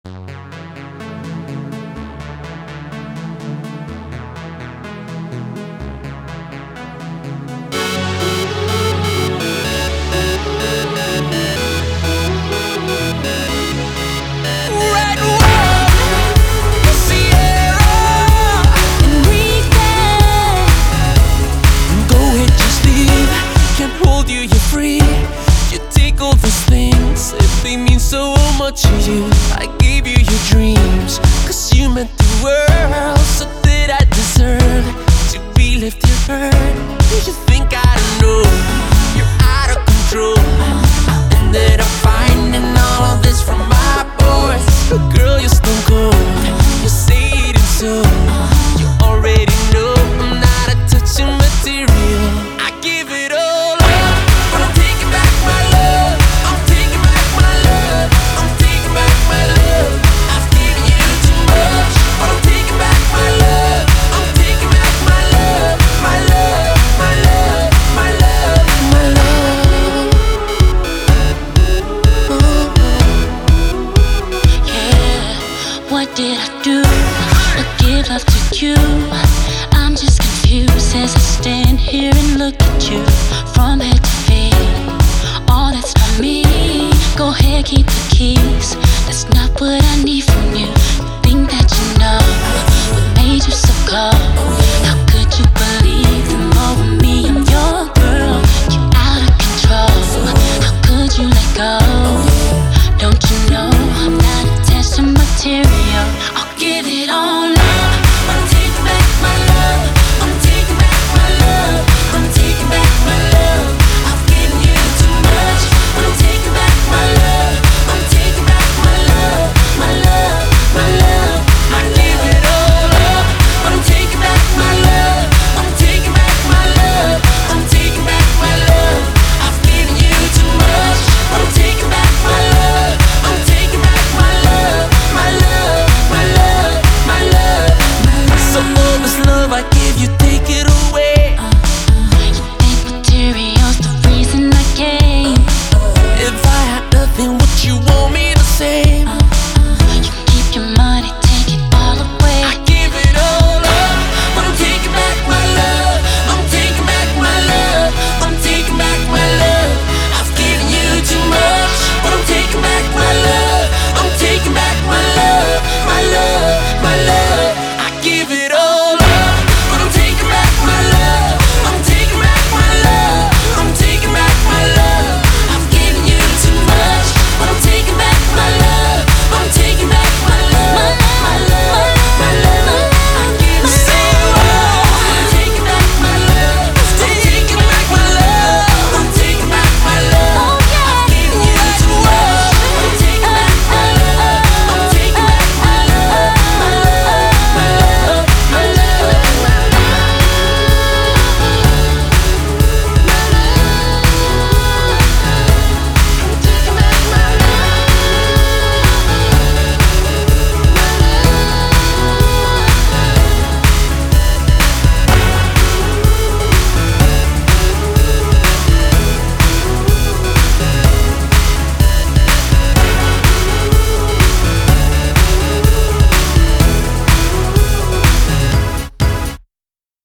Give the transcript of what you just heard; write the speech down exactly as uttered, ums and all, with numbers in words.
So much to you, I gave you your dreams, cause you meant the world. So did I deserve to be left here hurt? Do you think I don't know you're out of control? Ended up finding all of this from my boys. But girl, you're stone cold, you say it and so you already know I'm not a touching material. I give it all up, but I'm taking back my love. I'm taking back my love. I'm taking back my love. I've given you too much, but I'm taking back my love. I'm taking back my love, my love, my love, my love, my love. Yeah, what did I do? I give love to you. I'm just confused as I stand here and look at you from head to feet. Oh, that's not me. Go ahead, keep the keys. That's not